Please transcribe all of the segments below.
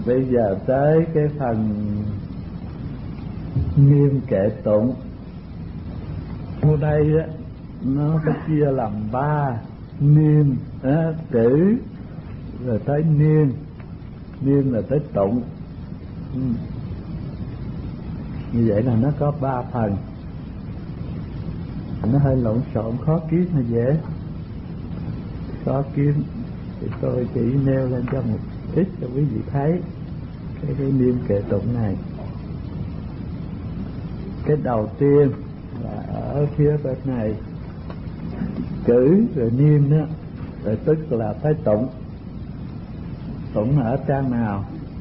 Bây giờ tới cái phần niêm kệ tụng. Ở đây á, nó có chia làm 3: niêm, cử, rồi tới niêm. Niêm là tới tụng. Như vậy là nó có 3 phần. Nó hơi lộn xộn, khó kiếm hay dễ? Khó kiếm thì tôi chỉ nêu lên cho một ít cho quý vị thấy cái niêm kệ tụng này. Cái đầu tiên là ở phía bên này, cử rồi niêm đó, rồi tức là tới tụng. Tụng ở trang nào?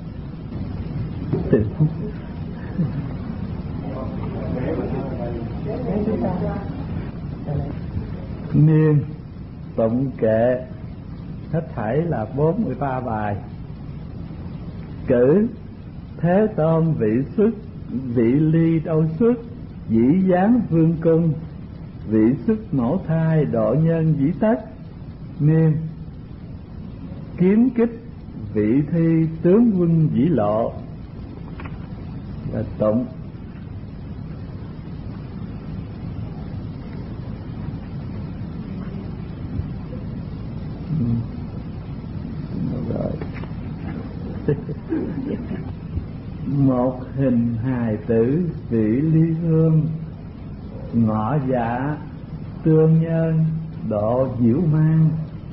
Niêm tụng kệ hết thảy là 43 bài. Cử: Thế Tôn vị xuất, vị ly đâu xuất, dĩ giáng vương cung, vị xuất mẫu thai, độ nhân dĩ tất. Niêm: Kiếm kích, vị thi, tướng quân dĩ lộ. Là tụng. Một hình hài tử vị ly hương, ngọ dạ tương nhân độ diễu mang.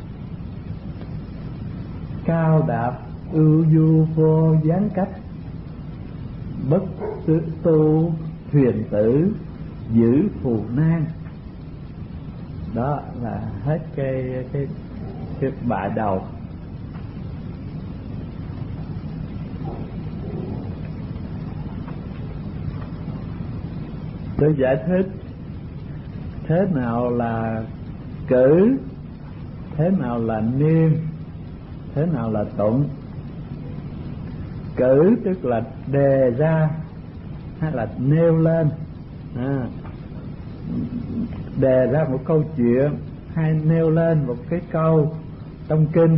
Cao đạp ưu du vô gián cách, bất tu thuyền tử giữ phù nan. Đó là hết cái bài đầu. Tôi giải thích thế nào là cử, thế nào là niêm, thế nào là tụng. Cử tức là đề ra hay là nêu lên, đề ra một câu chuyện hay nêu lên một cái câu trong kinh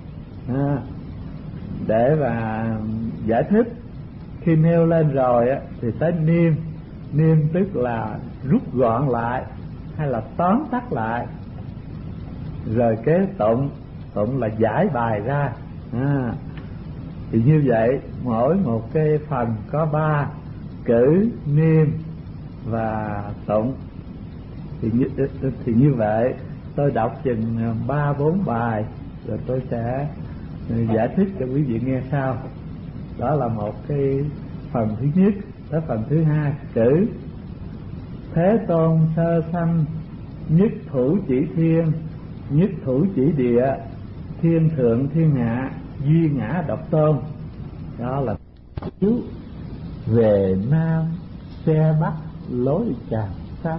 để mà giải thích. Khi nêu lên rồi á, thì tới niêm. Niêm tức là rút gọn lại hay là tóm tắt lại. Rồi cái tụng, tụng là giải bài ra. Thì như vậy mỗi một cái phần có 3: cử, niêm và tụng. Thì như vậy tôi đọc chừng 3-4 bài rồi tôi sẽ giải thích cho quý vị nghe sau. Đó là một cái phần thứ nhất. Tới phần thứ hai, cử: Thế Tôn sơ sanh, nhất thủ chỉ thiên, nhất thủ chỉ địa, thiên thượng thiên hạ, duy ngã độc tôn. Đó là chiếu về nam, xe bắc, lối tràm xa.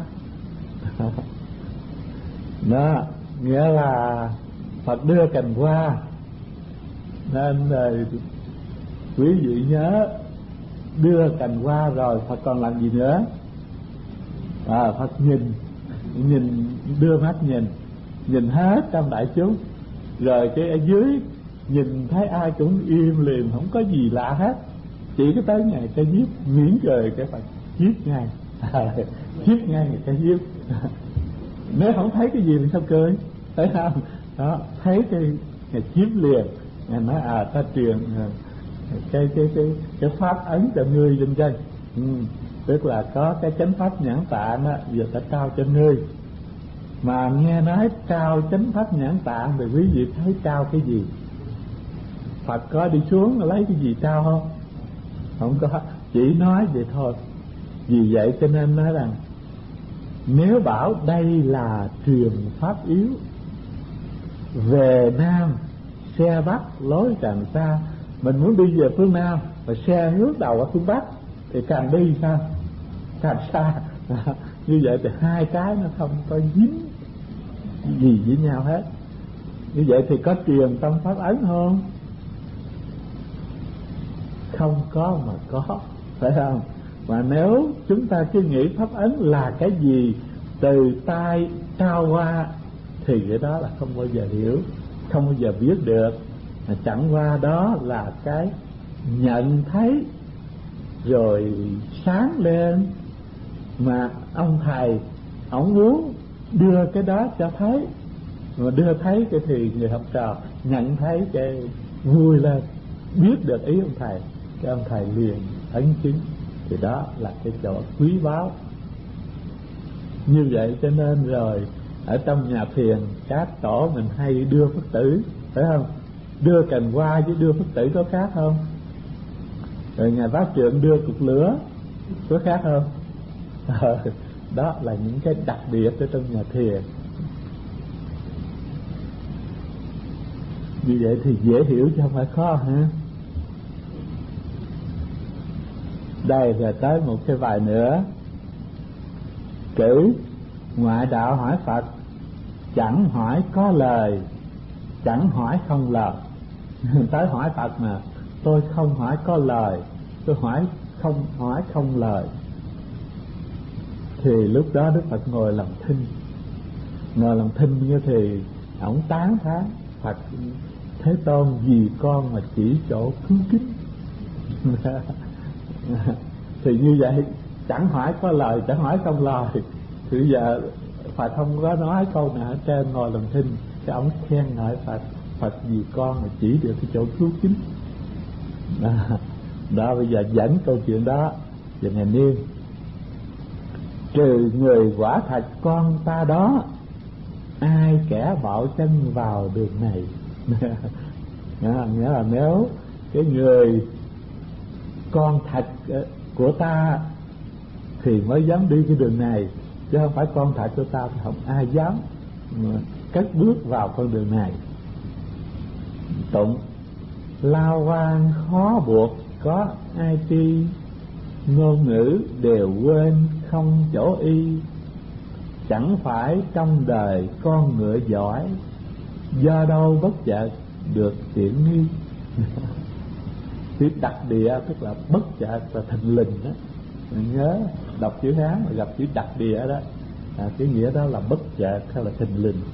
Đó nghĩa là Phật đưa cành hoa, nên rồi quý vị nhớ đưa cành hoa rồi Phật còn làm gì nữa? Phật nhìn đưa mắt nhìn hết trong đại chúng, rồi cái ở dưới nhìn thấy ai cũng im lìm, không có gì lạ hết. Chỉ có tới ngày cái giết miễn cười cái Phật giết ngay, giết ngay người cái giết. Nếu không thấy cái gì thì sao cười, thấy không? Đó, thấy cái chiếm liền, ngài nói ta truyền cái pháp ấn cho ngươi trên chân. Tức là có cái chánh pháp nhãn tạng á, giờ ta trao cho ngươi. Mà nghe nói trao chánh pháp nhãn tạng thì quý vị thấy trao cái gì? Phật có đi xuống lấy cái gì trao không? Không có, chỉ nói vậy thôi. Vì vậy cho nên nói rằng nếu bảo đây là truyền pháp yếu, về Nam xe Bắc lối càng xa, mình muốn đi về phương Nam mà xe hướng đầu ở phương Bắc thì càng đi sao? Càng xa. Như vậy thì hai cái nó không có dính gì với nhau hết. Như vậy thì có truyền tâm pháp ấn không? Không có mà có, phải không? Mà nếu chúng ta cứ nghĩ pháp ấn là cái gì từ tai trao qua thì cái đó là không bao giờ hiểu, không bao giờ biết được. Chẳng qua đó là cái nhận thấy rồi sáng lên, mà ông thầy ổng muốn đưa cái đó cho thấy, mà đưa thấy cái thì người học trò nhận thấy cái vui lên, biết được ý ông thầy, cái ông thầy liền ấn chứng. Thì đó là cái chỗ quý báu. Như vậy cho nên rồi ở trong nhà thiền các tổ mình hay đưa Phật tử, phải không? Đưa cành hoa với đưa Phật tử có khác không? Rồi Ngài Pháp Trượng đưa cục lửa có khác không? Đó là những cái đặc biệt ở trong nhà thiền. Như vậy thì dễ hiểu chứ không phải khó hả? Đây rồi tới một cái bài nữa. Cử ngoại đạo hỏi Phật, chẳng hỏi có lời, chẳng hỏi không lời. Tới hỏi Phật mà tôi không hỏi có lời, tôi hỏi không lời. Thì lúc đó Đức Phật ngồi làm thinh. Ngồi làm thinh như thì ổng tán thán Phật: Thế Tôn vì con mà chỉ chỗ cứu kính. Thì như vậy chẳng hỏi có lời, chẳng hỏi không lời. Thì giờ Phật không có nói câu nào hết trơn, ngồi làm thinh. Cái ổng khen ngợi Phật: Phật vì con mà chỉ được cái chỗ cứu kính. Đó bây giờ dẫn câu chuyện đó về Ngài Niên: trừ người quả thật con ta đó, ai kẻ bạo chân vào đường này. Nghĩa là nếu cái người con thật của ta thì mới dám đi cái đường này, chứ không phải con thật của ta thì không ai dám cất bước vào con đường này. Tụng: lao quan khó buộc có ai tri, ngôn ngữ đều quên không chỗ y, chẳng phải trong đời con ngựa giỏi, do đâu bất chợt được tiện nghi. Chữ đặc địa tức là bất chợt và thình lình đó. Mình nhớ đọc chữ Hán mà gặp chữ đặc địa đó, cái nghĩa đó là bất chợt hay là thình lình.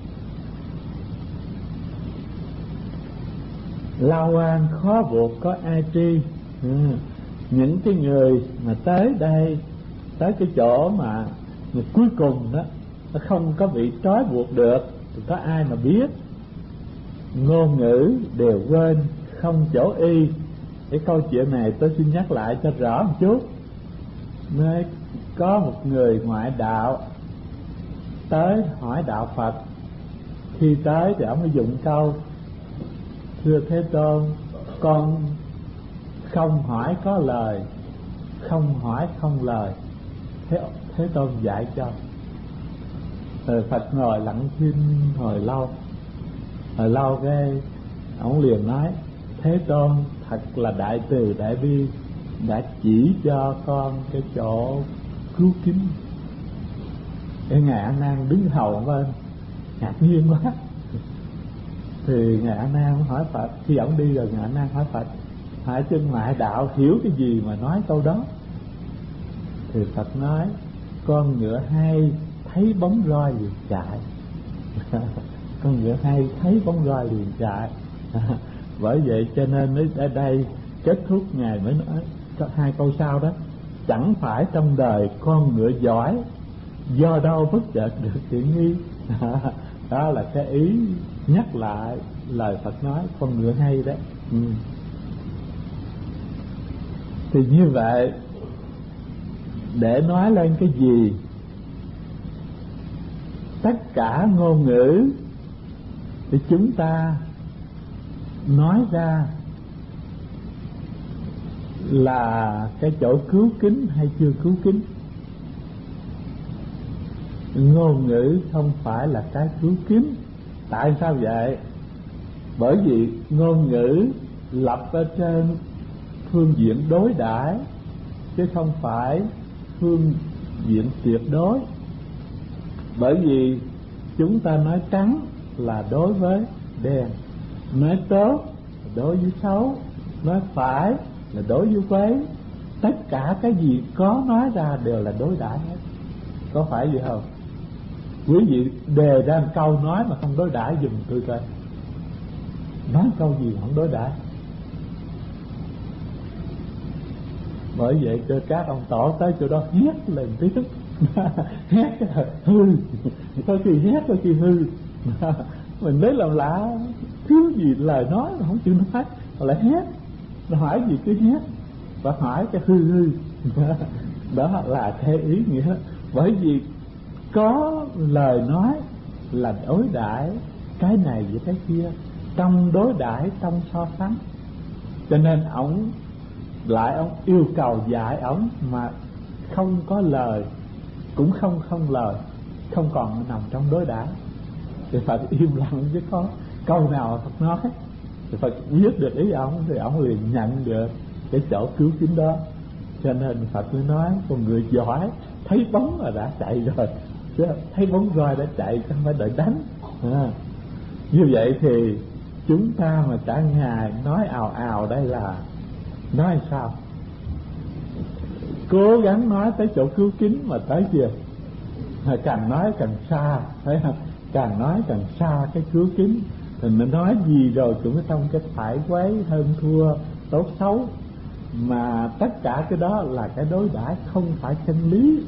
Lao oan khó buộc có ai tri. Những cái người mà tới đây, tới cái chỗ mà cuối cùng đó, nó không có bị trói buộc được thì có ai mà biết. Ngôn ngữ đều quên không chỗ y. Cái câu chuyện này tôi xin nhắc lại cho rõ một chút. Nơi có một người ngoại đạo tới hỏi đạo Phật. Khi tới thì ông mới dùng câu: thưa Thế Tôn, con không hỏi có lời, không hỏi không lời. Thế Tôn dạy cho. Rồi Phật ngồi lặng thinh hồi lâu cái ông liền nói: Thế Tôn thật là đại từ đại bi, đã chỉ cho con cái chỗ cứu kính. Cái Ngài A Nan đứng hầu bên ngạc nhiên quá. Thì Ngài A Nan hỏi Phật, khi ổng đi rồi Ngài A Nan hỏi Phật: hỏi chân ngoại đạo hiểu cái gì mà nói câu đó? Thì Phật nói: con ngựa hay thấy bóng roi liền chạy. Con ngựa hay thấy bóng roi liền chạy. Bởi vậy cho nên ở đây kết thúc Ngài mới nói hai câu sau đó: chẳng phải trong đời con ngựa giỏi, do đâu bất chợt được tiện nghi. Đó là cái ý nhắc lại lời Phật nói con ngựa hay đó. Thì như vậy để nói lên cái gì? Tất cả ngôn ngữ thì chúng ta nói ra là cái chỗ cứu kính hay chưa cứu kính. Ngôn ngữ không phải là cái cứu kính. Tại sao vậy? Bởi vì ngôn ngữ lập ở trên phương diện đối đãi chứ không phải phương diện tuyệt đối. Bởi vì chúng ta nói trắng là đối với đen, nói tốt là đối với xấu, nói phải là đối với quấy. Tất cả cái gì có nói ra đều là đối đãi hết. Có phải vậy không? Quý vị đề ra một câu nói mà không đối đãi dùm tôi coi. Nói câu gì mà không đối đãi? Bởi vậy cho các ông tổ tới chỗ đó hét lên tiếng. Hét hư, có khi hét có khi hư. Mình lấy làm lạ, thiếu gì lời nói mà không chịu nói, mà lại hét. Nó hỏi gì cứ hét, và hỏi cái hư hư. Đó là cái ý nghĩa. Bởi vì có lời nói là đối đãi cái này với cái kia, trong đối đãi, trong so sánh. Cho nên ông yêu cầu dạy ông mà không có lời, cũng không lời, không còn nằm trong đối đãi, thì phải im lặng, chứ có câu nào Phật nói thì phải biết được ý ông, thì ông liền nhận được cái chỗ cứu kính đó. Cho nên Phật mới nói con người giỏi thấy bóng là đã chạy rồi, chứ thấy bóng roi đã chạy, không phải đợi đánh. Như vậy thì chúng ta mà cả ngày nói ào ào đây là nói sao? Cố gắng nói tới chỗ cứu kính mà tới chưa? Càng nói càng xa, phải không? Càng nói càng xa cái cứu kính. Thì mình nói gì rồi cũng trong cái phải quấy, hơn thua, tốt xấu. Mà tất cả cái đó là cái đối đãi, không phải chân lý.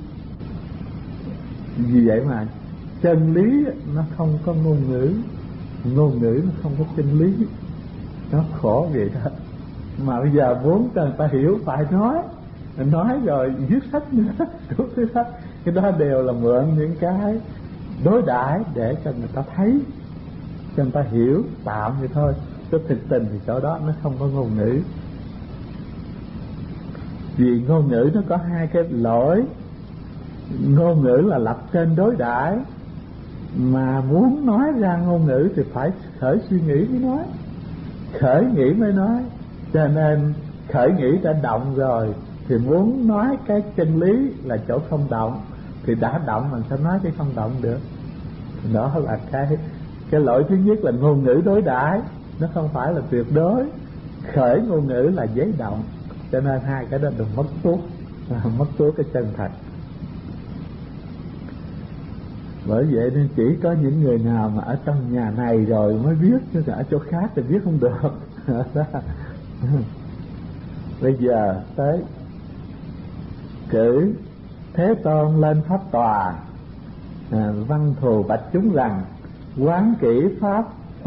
Vì vậy mà chân lý nó không có ngôn ngữ, ngôn ngữ nó không có chân lý. Nó khổ vậy đó. Mà bây giờ muốn cho người ta hiểu phải nói rồi viết sách nữa, đúng thứ sách. Cái đó đều là mượn những cái đối đãi để cho người ta thấy, cho người ta hiểu tạm vậy thôi. Cái thực tình thì chỗ đó nó không có ngôn ngữ. Vì ngôn ngữ nó có hai cái lỗi. Ngôn ngữ là lập trên đối đãi, mà muốn nói ra ngôn ngữ thì phải khởi suy nghĩ mới nói, khởi nghĩ mới nói. Cho nên khởi nghĩ đã động rồi thì muốn nói cái chân lý là chỗ không động, thì đã động mình sẽ nói cái không động được. Đó là cái lỗi thứ nhất là ngôn ngữ đối đãi, nó không phải là tuyệt đối. Khởi ngôn ngữ là giấy động. Cho nên hai cái đó đừng mất tuốt cái chân thật. Bởi vậy nên chỉ có những người nào mà ở trong nhà này rồi mới biết, chứ ở chỗ khác thì biết không được. Bây giờ tới cử Thế Tôn lên pháp tòa, văn thù bạch chúng rằng: quán kỹ pháp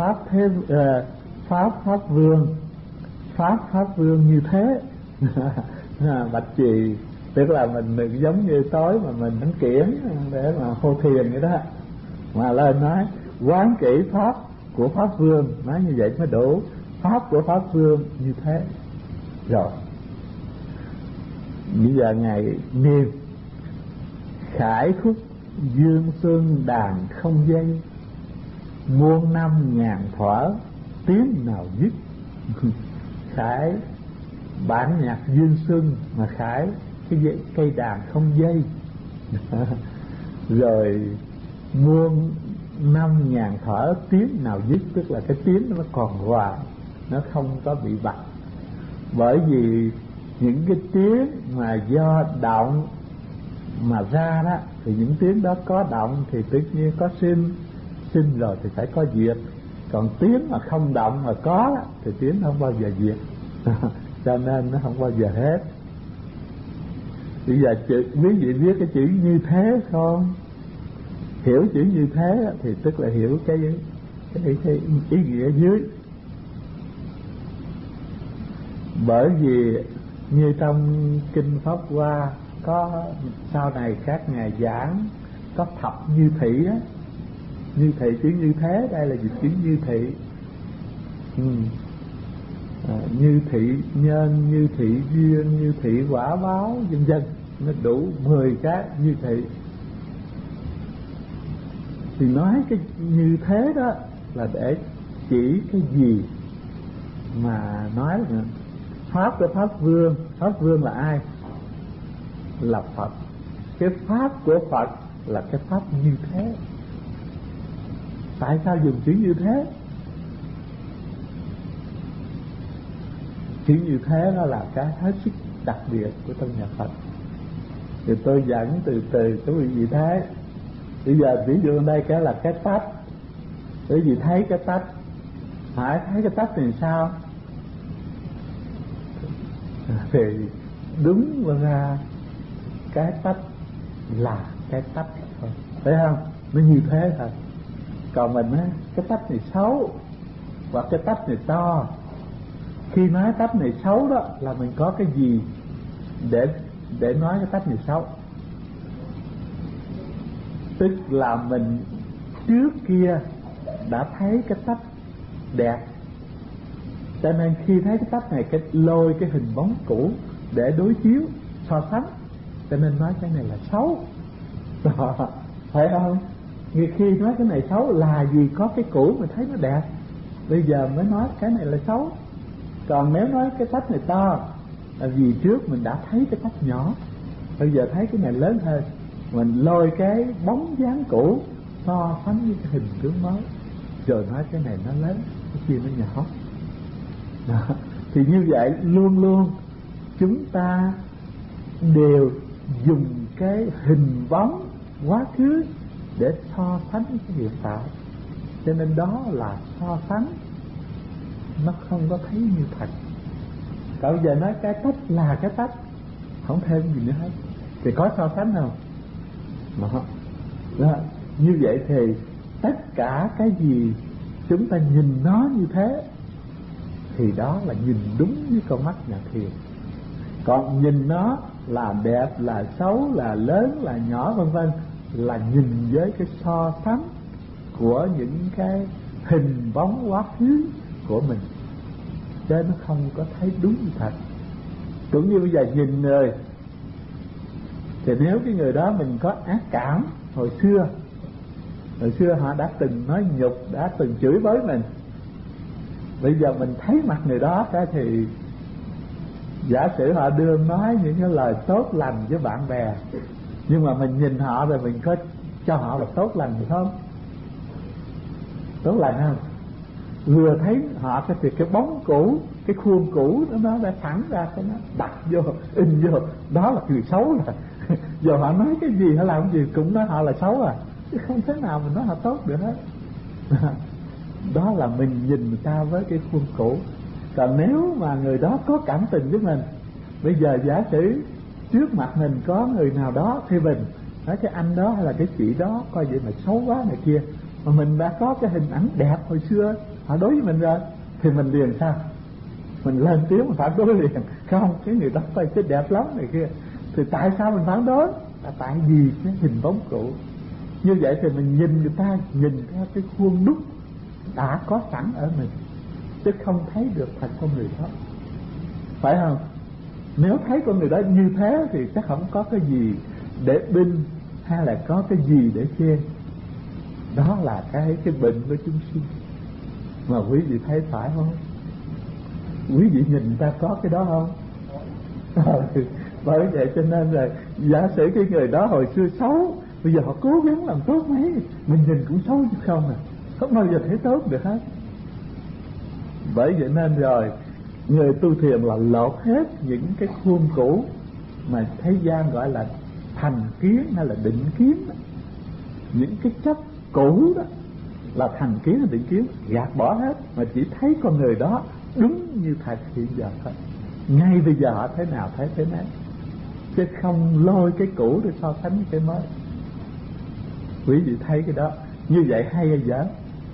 pháp vương như thế. Bạch trì tức là mình giống như tối mà mình đánh kiển để mà hô thiền vậy đó, mà lên nói quán kỹ pháp của pháp vương, nói như vậy mới đủ. Pháp của pháp vương như thế rồi. Bây giờ ngài niệm: khải khúc dương xuân đàn không dây, muôn năm ngàn thuở tiếng nào dứt. Khải bản nhạc dương xuân, mà khải cái cây đàn không dây. Rồi muôn năm ngàn thở tiếng nào dứt, tức là cái tiếng nó còn hoài, nó không có bị bạch. Bởi vì những cái tiếng mà do động mà ra đó, thì những tiếng đó có động thì tất nhiên có sinh rồi thì phải có diệt. Còn tiếng mà không động mà có thì tiếng không bao giờ diệt. Cho nên nó không bao giờ hết. Bây giờ quý vị biết cái chữ như thế không? Hiểu chữ như thế thì tức là hiểu cái ý nghĩa dưới. Bởi vì như trong kinh Pháp Hoa có sau này các ngài giảng có thập như thị á. Như thị, chữ như thế đây là chữ như thị. Như thị nhân, như thị duyên, như thị quả báo, vân vân. Nó đủ 10 cái như thị. Thì nói cái như thế đó là để chỉ cái gì mà nói là pháp của pháp vương. Pháp vương là ai? Là Phật. Cái pháp của Phật là cái pháp như thế. Tại sao dùng chữ như thế? Chữ như thế nó là cái hết sức đặc biệt của trong nhà Phật. Thì tôi dẫn từ từ quý vị thấy. Bây giờ ví dụ đây cái là cái tách. Quý vị thấy cái tách, hỏi thấy cái tách thì sao? Thì đúng ra cái tách là cái tách thôi, thấy không? Nó như thế thôi. Còn mình á, cái tách này xấu hoặc cái tách này to. Khi nói tách này xấu đó là mình có cái gì để nói cái tách này xấu. Tức là mình trước kia đã thấy cái tách đẹp, cho nên khi thấy cái tách này cái lôi cái hình bóng cũ để đối chiếu so sánh, cho nên nói cái này là xấu. Phải không? Khi nói cái này xấu là vì có cái cũ mình thấy nó đẹp, bây giờ mới nói cái này là xấu. Còn nếu nói cái tách này to là vì trước mình đã thấy cái tách nhỏ, bây giờ thấy cái này lớn hơn, mình lôi cái bóng dáng cũ so sánh với cái hình tướng mới, rồi nói cái này nó lớn, cái kia nó nhỏ. Đó. Thì như vậy luôn luôn chúng ta đều dùng cái hình bóng quá khứ để so sánh với cái hiện tại, cho nên đó là so sánh, nó không có thấy như thật. Cậu giờ nói cái tách là cái tách, không thêm gì nữa hết, thì có so sánh không? Đó. Như vậy thì tất cả cái gì chúng ta nhìn nó như thế thì đó là nhìn đúng với con mắt nhà thiền. Còn nhìn nó là đẹp, là xấu, là lớn, là nhỏ vân vân là nhìn với cái so sánh của những cái hình bóng quá khứ của mình, cho nó không có thấy đúng như thật. Cũng như bây giờ nhìn người, thì nếu cái người đó mình có ác cảm hồi xưa họ đã từng nói nhục, đã từng chửi bới mình, bây giờ mình thấy mặt người đó cái thì giả sử họ đưa nói những cái lời tốt lành với bạn bè, nhưng mà mình nhìn họ rồi mình có cho họ là tốt lành được không? Tốt lành không? Vừa thấy họ cái thì cái bóng cũ, cái khuôn cũ nó đã thẳng ra, cái nó đặt vô, in vô, đó là người xấu rồi. Giờ họ nói cái gì, họ làm cái gì cũng nói họ là xấu à, chứ không thể nào mình nói họ tốt được hết. Đó là mình nhìn người ta với cái khuôn cũ. Còn nếu mà người đó có cảm tình với mình, bây giờ giả sử trước mặt mình có người nào đó phê bình, nói cái anh đó hay là cái chị đó coi vậy mà xấu quá này kia, mà mình đã có cái hình ảnh đẹp hồi xưa họ đối với mình rồi, thì mình liền sao? Mình lên tiếng mình phản đối liền. Không, cái người đó coi cái đẹp lắm này kia. Thì tại sao mình phản đối? Là tại vì cái hình bóng cũ. Như vậy thì mình nhìn người ta, nhìn theo cái khuôn đúc đã có sẵn ở mình, chứ không thấy được thật con người đó, phải không? Nếu thấy con người đó như thế thì chắc không có cái gì để binh hay là có cái gì để chê. Đó là cái bệnh của chúng sinh mà quý vị thấy phải không? Quý vị nhìn người ta có cái đó không? Bởi vậy cho nên là giả sử cái người đó hồi xưa xấu, bây giờ họ cố gắng làm tốt mấy, mình nhìn cũng xấu chứ không à, không bao giờ thấy tốt được hết. Bởi vậy nên rồi người tu thiền là lột hết những cái khuôn cũ mà thế gian gọi là thành kiến hay là định kiến đó. Những cái chấp cũ đó là thành kiến hay định kiến, gạt bỏ hết mà chỉ thấy con người đó đúng như thật hiện giờ thôi. Ngay bây giờ họ thế nào thấy thế nấy, chứ không lôi cái cũ để so sánh với cái mới. Quý vị thấy cái đó như vậy hay hay dở?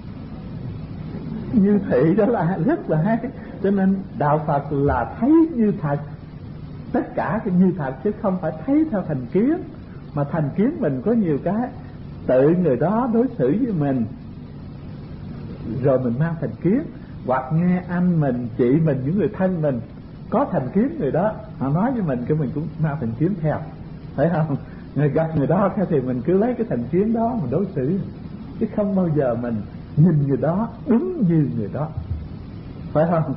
Như thị đó là rất là hay. Cho nên đạo Phật là thấy như thật, tất cả cái như thật, chứ không phải thấy theo thành kiến. Mà thành kiến mình có nhiều cái tự người đó đối xử với mình rồi mình mang thành kiến, hoặc nghe anh mình, chị mình, những người thân mình có thành kiến người đó, họ nói với mình cái mình cũng mang thành kiến theo, phải không? Người gặp người đó thì mình cứ lấy cái thành kiến đó mình đối xử, chứ không bao giờ mình nhìn người đó đúng như người đó, phải không?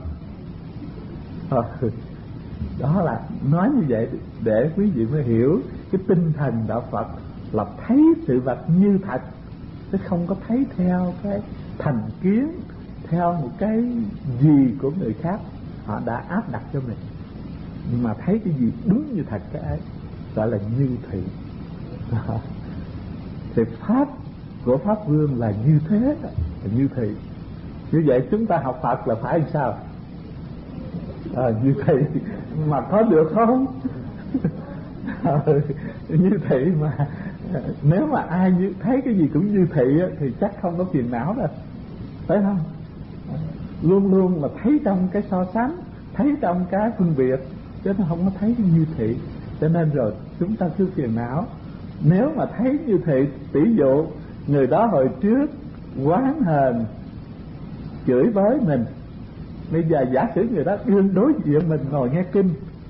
Đó là nói như vậy để quý vị mới hiểu cái tinh thần đạo Phật là thấy sự vật như thật, chứ không có thấy theo cái thành kiến, theo một cái gì của người khác họ đã áp đặt cho mình, nhưng mà thấy cái gì đúng như thật cái ấy gọi là như thị. Thì pháp của Pháp Vương là như thế, là như thị. Như vậy chúng ta học Phật là phải làm sao? Như thị mà có được không? Như thị mà nếu mà ai thấy cái gì cũng như thị á, thì chắc không có phiền não đâu, phải không? Luôn luôn là thấy trong cái so sánh, thấy trong cái phân biệt, chứ nó không có thấy cái như thị. Cho nên rồi chúng ta cứ phiền não. Nếu mà thấy như thị, tỷ dụ người đó hồi trước oán hờn chửi bới mình, bây giờ giả sử người đó đương đối diện mình ngồi nghe kinh,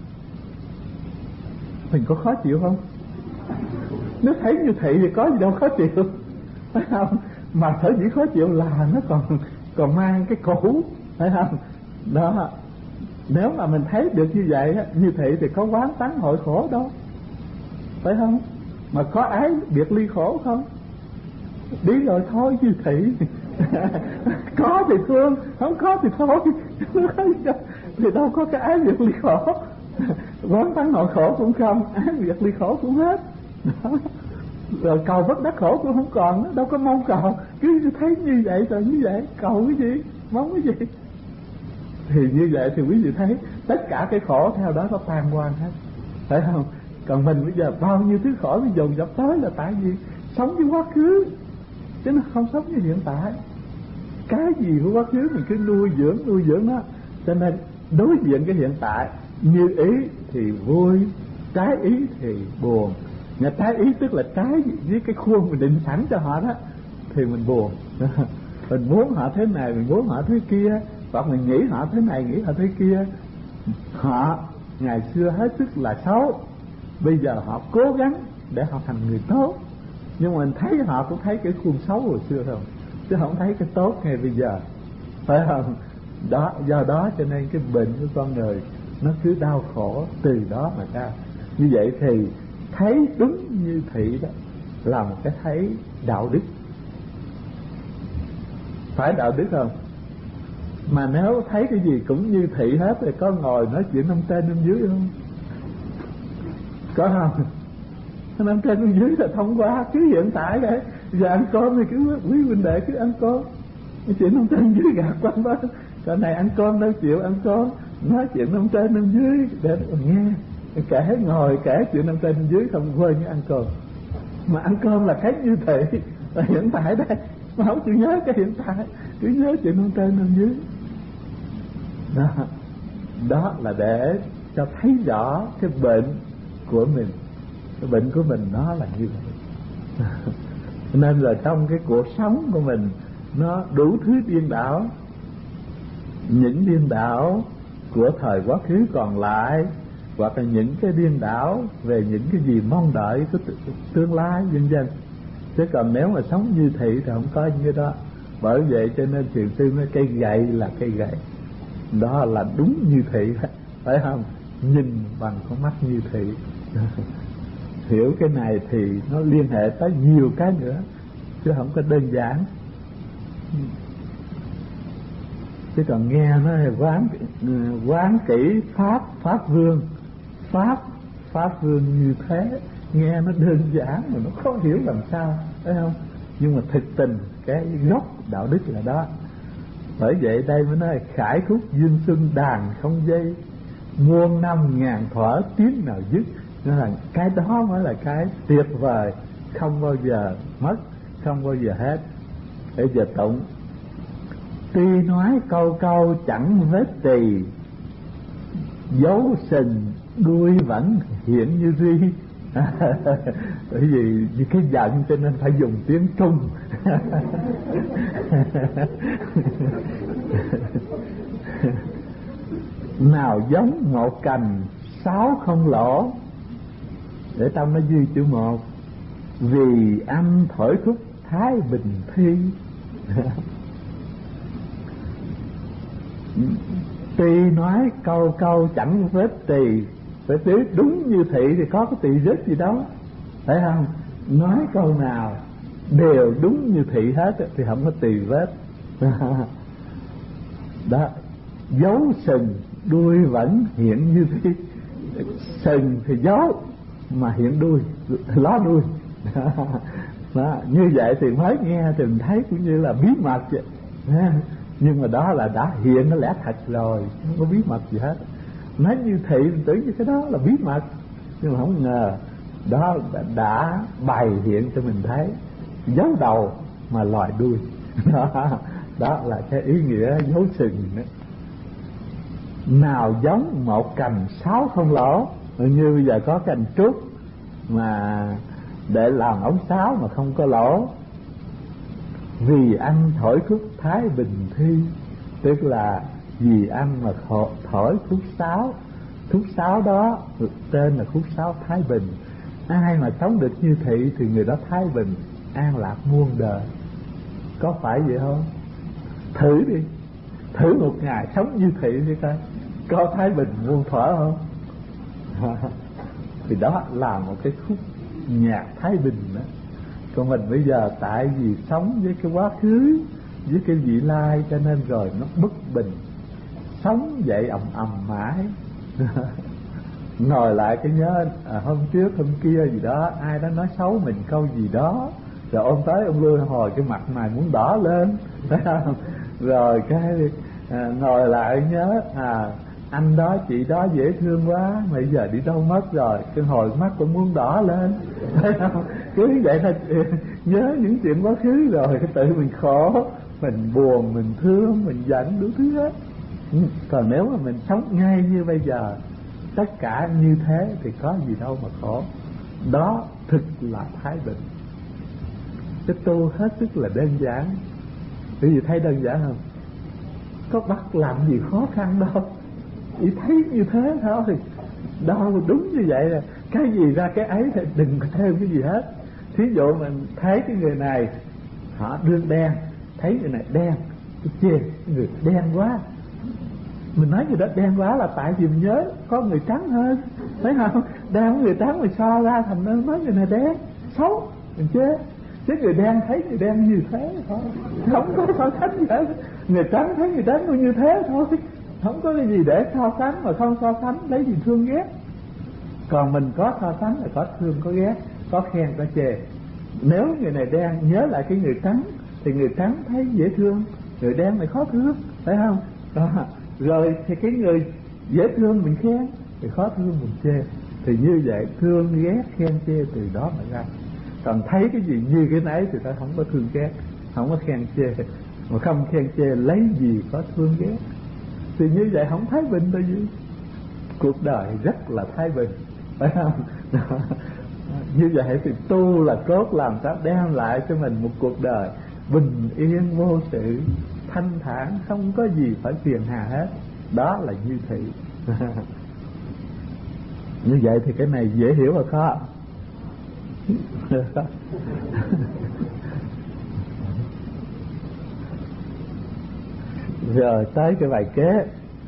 mình có khó chịu không? Nếu thấy như thị thì có gì đâu khó chịu, phải không? Mà sở dĩ khó chịu là nó còn mang cái khổ, phải không? Đó, nếu mà mình thấy được như vậy á, như thị thì có quán tánh hội khổ đâu, phải không? Mà có ái biệt ly khổ không? Đi rồi thôi như thị. Có thì thương, không có thì thôi. Thì đâu có cái ái biệt ly khổ. Quán tánh hội khổ cũng không, ái biệt ly khổ cũng hết. Đó. Rồi cầu bất đắc khổ cũng không còn, đâu có mong cầu. Cứ thấy như vậy rồi như vậy, cầu cái gì, mong cái gì. Thì như vậy thì quý vị thấy tất cả cái khổ theo đó nó tan quan hết, phải không? Còn mình bây giờ bao nhiêu thứ khổ mình dồn dập tới là tại vì sống với quá khứ, chứ nó không sống với hiện tại. Cái gì của quá khứ mình cứ nuôi dưỡng nó. Cho nên đối diện cái hiện tại, như ý thì vui, trái ý thì buồn. Nhà trái ý tức là trái với cái khuôn mình định sẵn cho họ đó, thì mình buồn. Mình muốn họ thế này, mình muốn họ thế kia, hoặc mình nghĩ họ thế này, nghĩ họ thế kia. Họ ngày xưa hết sức là xấu, bây giờ họ cố gắng để họ thành người tốt, nhưng mà mình thấy họ cũng thấy cái khuôn xấu hồi xưa thôi, chứ không thấy cái tốt ngay bây giờ, phải không? Đó, do đó cho nên cái bệnh của con người nó cứ đau khổ từ đó mà ra. Như vậy thì thấy đúng như thị đó là một cái thấy đạo đức, phải đạo đức không? Mà nếu thấy cái gì cũng như thị hết thì có ngồi nói chuyện năm trên năm dưới không? Có không? Năm trên năm dưới là thông qua cứ hiện tại đấy. Giờ ăn cơm thì cứ quý huynh đệ cứ ăn cơm, nói chuyện năm trên năm dưới gạt qua bớt. Cái này ăn cơm đâu chịu ăn cơm, nói chuyện năm trên năm dưới để nghe, kể ngồi kể chuyện năm trên năm dưới không quên như ăn cơm. Mà ăn cơm là cái như thị, là hiện tại đây, mà không chịu nhớ cái hiện tại, cứ nhớ chuyện năm trên năm dưới. Đó, đó là để cho thấy rõ cái bệnh của mình. Cái bệnh của mình nó là như vậy. Nên là trong cái cuộc sống của mình nó đủ thứ điên đảo. Những điên đảo của thời quá khứ còn lại, hoặc là những cái điên đảo về những cái gì mong đợi của tương lai vân vân. Chứ còn nếu mà sống như thị thì không có như đó. Bởi vậy cho nên thiền sư nói cây gậy là cây gậy, đó là đúng như thị, phải không? Nhìn bằng con mắt như thị. Hiểu cái này thì nó liên hệ tới nhiều cái nữa, chứ không có đơn giản. Chứ còn nghe nó là quán kỹ pháp vương, pháp vương như thế, nghe nó đơn giản mà nó khó hiểu làm sao, phải không? Nhưng mà thực tình cái gốc đạo đức là đó. Bởi vậy đây mới nói khải khúc dương xuân đàn không dây, muôn năm ngàn thuở tiếng nào dứt. Nên là cái đó mới là cái tuyệt vời, không bao giờ mất, không bao giờ hết. Bây giờ tụng: tuy nói câu câu chẳng vết tỳ, dấu sừng đuôi vẫn hiện như ri. Bởi vì cái giận cho nên phải dùng tiếng Trung. Nào giống một cành sáu không lỗ, để trong nó ghi chữ một, vì anh thổi khúc thái bình thi. Tuy nói câu câu chẳng vết tỳ, phải biết đúng như thị thì có cái tỳ vết gì đâu, phải không? Nói câu nào đều đúng như thị hết thì không có tỳ vết. Đó, dấu sừng đuôi vẫn hiện như thi. Sừng thì dấu mà hiện đuôi, ló đuôi. Đó, như vậy thì mới nghe thì mình thấy cũng như là bí mật vậy. Nhưng mà đó là đã hiện nó lẽ thật rồi, không có bí mật gì hết. Nói như thị mình tưởng như cái đó là bí mật, nhưng mà không ngờ đó đã bày hiện cho mình thấy dấu đầu mà lòi đuôi. Đó là cái ý nghĩa dấu sừng đó. Nào giống một cành sáo không lỗ, như bây giờ có cành trúc mà để làm ống sáo mà không có lỗ. Vì ăn thổi thuốc Thái Bình Thi, tức là vì ăn mà thổi thuốc sáo. Thuốc sáo đó tên là thuốc sáo Thái Bình. Ai mà sống được như thị thì người đó thái bình, an lạc muôn đời. Có phải vậy không? Thử đi, thử một ngày sống như thị đi coi, có thái bình muôn thuở không? Thì đó là một cái khúc nhạc thái bình đó. Còn mình bây giờ tại vì sống với cái quá khứ, với cái vị lai, cho nên rồi nó bất bình, sống dậy ầm ầm mãi. Ngồi lại cái nhớ hôm trước hôm kia gì đó, ai đó nói xấu mình câu gì đó, rồi ôm tới ông lui hồi cái mặt mày muốn đỏ lên, thấy không? Rồi cái ngồi lại nhớ anh đó chị đó dễ thương quá, bây giờ đi đâu mất rồi, cái hồi mắt cũng muốn đỏ lên, thấy không? Cứ vậy thôi, nhớ những chuyện quá khứ rồi cái tự mình khổ, mình buồn, mình thương, mình giận đủ thứ hết. Còn nếu mà mình sống ngay như bây giờ, tất cả như thế thì có gì đâu mà khổ. Đó thực là thái bình. Cái tu hết sức là đơn giản. Bởi vì thấy đơn giản không? Có bắt làm gì khó khăn đâu, chỉ thấy như thế thôi. Đâu đúng như vậy là cái gì ra cái ấy thì đừng có thêm cái gì hết. Thí dụ mình thấy cái người này họ đương đen, thấy người này đen, cái chê người đen quá, mình nói người đó đen quá là tại vì mình nhớ có người trắng hơn, thấy không? Đen với người trắng mình so ra thành nên nói người này đen xấu, mình chế. Chứ người đen thấy người đen như thế thôi, không có so sánh gì hết. Người trắng thấy người trắng như thế thôi, không có cái gì để so sánh. Mà không so sánh lấy gì thương ghét. Còn mình có so sánh là có thương có ghét, có khen có chê. Nếu người này đen nhớ lại cái người trắng thì người trắng thấy dễ thương, người đen lại khó thương, phải không? Đó. Rồi thì cái người dễ thương mình khen, thì khó thương mình chê. Thì như vậy thương ghét khen chê từ đó mà ra. Còn thấy cái gì như cái nấy thì ta không có thương ghét, không có khen chê. Mà không khen chê lấy gì có thương ghét. Thì như vậy không thái bình đâu gì. Cuộc đời rất là thái bình, phải không? Như vậy thì tu là cốt làm sao đem lại cho mình một cuộc đời bình yên vô sự, thanh thản, không có gì phải phiền hà hết. Đó là như thị. Như vậy thì cái này dễ hiểu và khó. Rồi tới cái bài kế.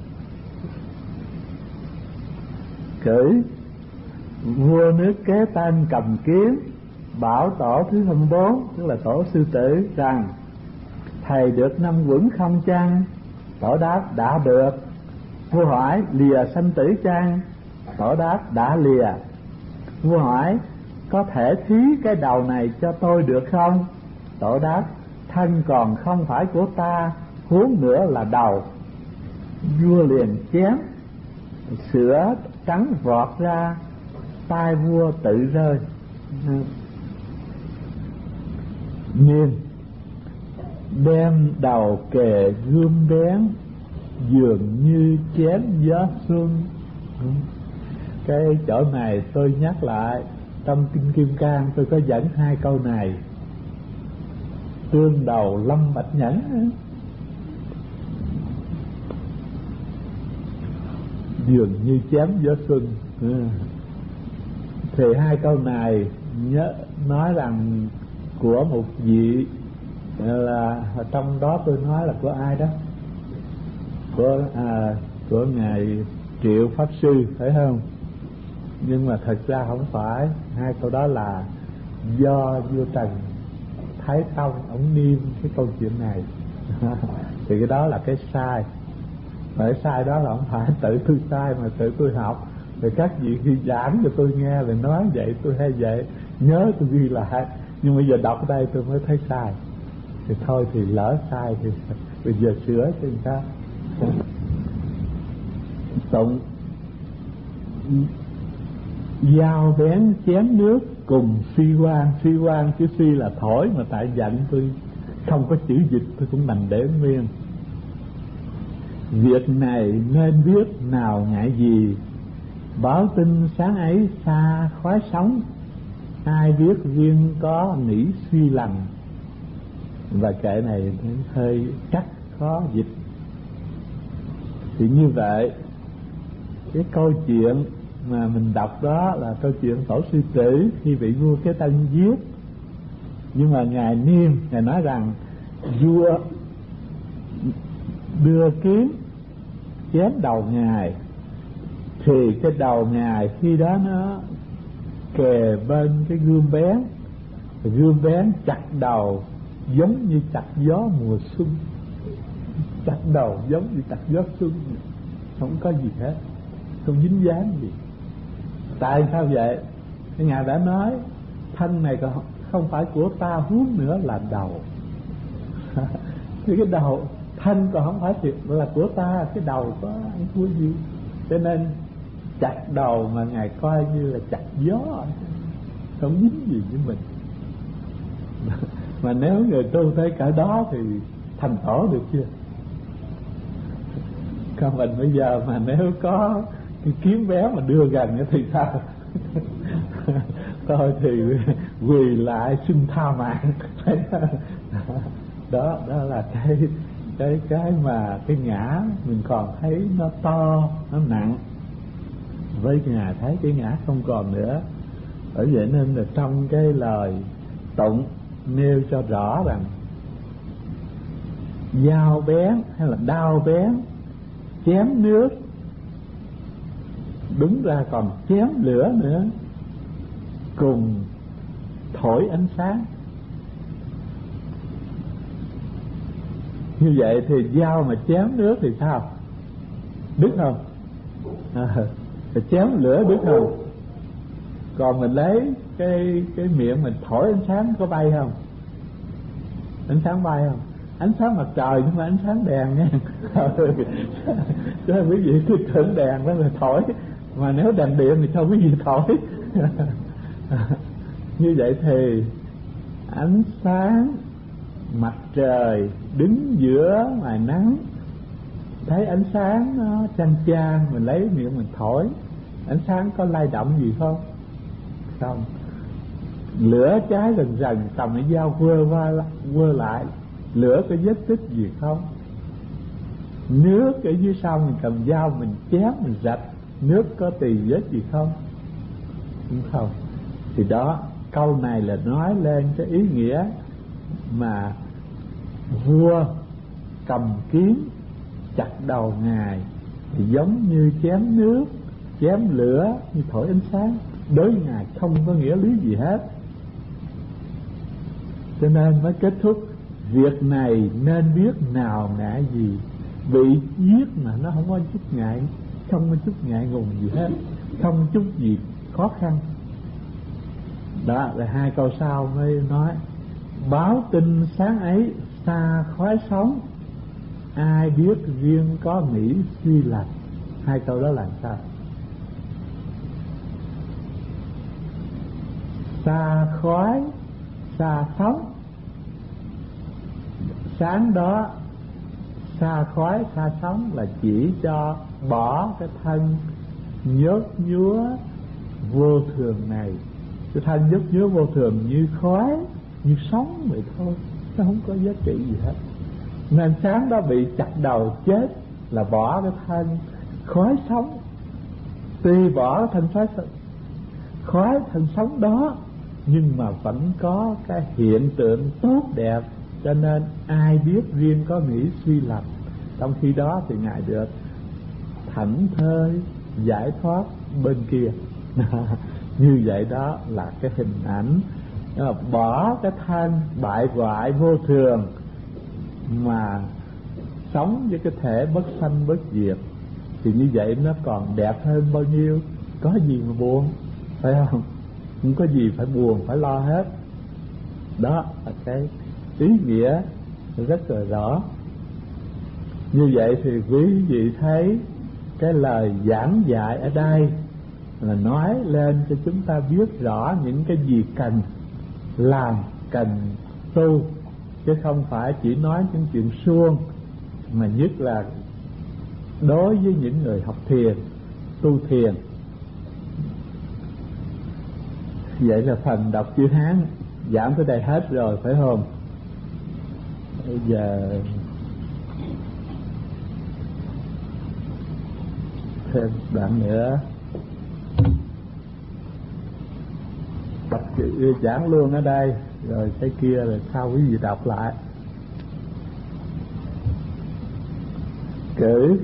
Cử vua nước Kế Tân cầm kiếm bảo tổ thứ 24, tức là tổ sư tử, rằng thầy được 5 quẩn không chăng? Tổ đáp đã được. Vua hỏi lìa sanh tử chăng? Tổ đáp đã lìa. Vua hỏi có thể thí cái đầu này cho tôi được không? Tổ đáp thân còn không phải của ta, huống nữa là đầu. Vua liền chém, sữa trắng vọt ra, tai vua tự rơi. Nhìn đem đầu kề gươm bén, dường như chém gió xuân. Cái chỗ này tôi nhắc lại, trong Kinh Kim Cang tôi có dẫn 2 câu này. Tương đầu Lâm Bạch Nhẫn, dường như chém gió xuân. Thì 2 câu này nhớ nói rằng của một vị, là trong đó tôi nói là của ai đó, của ngài Triệu Pháp Sư, phải không? Nhưng mà thật ra không phải. 2 câu đó là do vua Trần Thái Tông ông niêm cái câu chuyện này. Thì cái đó là cái sai. Bởi sai đó là không phải tự tôi sai, mà tự tôi học. Rồi các vị khi giảng cho tôi nghe rồi nói vậy, tôi hay vậy, nhớ tôi ghi lại. Nhưng bây giờ đọc ở đây tôi mới thấy sai. Thì thôi thì lỡ sai thì bây giờ sửa cho người ta. Tụng Dao bén chén nước cùng suy quan. Suy quan chứ suy là thổi, mà tại giận tôi không có chữ dịch, tôi cũng đành để nguyên. Việc này nên biết nào ngại gì, báo tin sáng ấy xa khói sóng, ai biết riêng có nghĩ suy lầm. Và kệ này hơi cắt khó dịch. Thì như vậy, cái câu chuyện mà mình đọc đó là câu chuyện Tổ Sư Tử khi bị vua Kế Tân giết. Nhưng mà ngài Niêm, ngài nói rằng vua đưa kiếm chém đầu ngài, thì cái đầu ngài khi đó nó kề bên cái gươm bén, gươm bén chặt đầu giống như chặt gió mùa xuân, chặt đầu giống như chặt gió xuân, không có gì hết, không dính dáng gì. Tại sao vậy? Cái ngài đã nói thân này không phải của ta, huống nữa là đầu. Thì cái đầu thân còn không phải thì là của ta, cái đầu có ăn thua gì. Cho nên chặt đầu mà ngài coi như là chặt gió, không dính gì với mình. Mà nếu người tu tới cả đó thì thành tổ được chưa? Còn mình bây giờ mà nếu có cái kiếm béo mà đưa gần thì sao? Thôi thì quỳ lại xin tha mạng. Đó là cái mà cái ngã mình còn thấy nó to, nó nặng. Với ngài thấy cái ngã không còn nữa. Bởi vậy nên là trong cái lời tụng nêu cho rõ rằng dao bén hay là đao bén chém nước, đúng ra còn chém lửa nữa, cùng thổi ánh sáng. Như vậy thì dao mà chém nước thì sao? Đứt không? Chém lửa đứt không? Còn mình lấy cái miệng mình thổi ánh sáng có bay không? Ánh sáng bay không? Ánh sáng mặt trời nhưng mà ánh sáng đèn nha. Chứ quý vị cứ tưởng đèn đó là thổi, mà nếu đèn điện thì sao quý vị thổi? Như vậy thì ánh sáng mặt trời đứng giữa ngoài nắng, thấy ánh sáng nó chang chang, mình lấy miệng mình thổi, ánh sáng có lay động gì không? Không. Lửa cháy dần dần, cầm cái dao quơ lại, lửa có vết tích gì không? Nước ở dưới sông mình cầm dao mình chém mình rạch, nước có tì vết gì không? Không. Thì đó, câu này là nói lên cái ý nghĩa mà vua cầm kiếm chặt đầu ngài thì giống như chém nước, chém lửa, như thổi ánh sáng. Đối với ngài không có nghĩa lý gì hết. Cho nên mới kết thúc việc này nên biết nào ngại gì. Bị giết mà nó không có chút ngại, không có chút ngại ngùng gì hết, không chút gì khó khăn. Đó là hai câu sau mới nói báo tin sáng ấy xa khói sóng, ai biết riêng có nghĩ suy lành. Hai câu đó là sao? Xa khói, xa sóng. Sáng đó xa khói, xa sóng là chỉ cho bỏ cái thân nhớt nhúa vô thường này. Cái thân nhớt nhúa vô thường như khói, như sóng vậy thôi, nó không có giá trị gì hết. Nên sáng đó bị chặt đầu chết là bỏ cái thân khói sống. Tuy bỏ thân khói thân sống đó, nhưng mà vẫn có cái hiện tượng tốt đẹp. Cho nên ai biết riêng có nghĩ suy lầm. Trong khi đó thì ngài được thảnh thơi giải thoát bên kia. Như vậy đó là cái hình ảnh bỏ cái thân bại hoại vô thường mà sống với cái thể bất sanh bất diệt. Thì như vậy nó còn đẹp hơn bao nhiêu. Có gì mà buồn, phải không? Không có gì phải buồn, phải lo hết. Đó là cái ý nghĩa rất là rõ. Như vậy thì quý vị thấy cái lời giảng dạy ở đây là nói lên cho chúng ta biết rõ những cái gì cần làm, cần tu, chứ không phải chỉ nói những chuyện suông, mà nhất là đối với những người học thiền, tu thiền. Vậy là phần đọc chữ Hán giảm tới đây hết rồi phải không? Bây giờ thêm đoạn nữa đọc chữ giảng luôn ở đây, rồi cái kia là sau quý vị đọc lại. Cử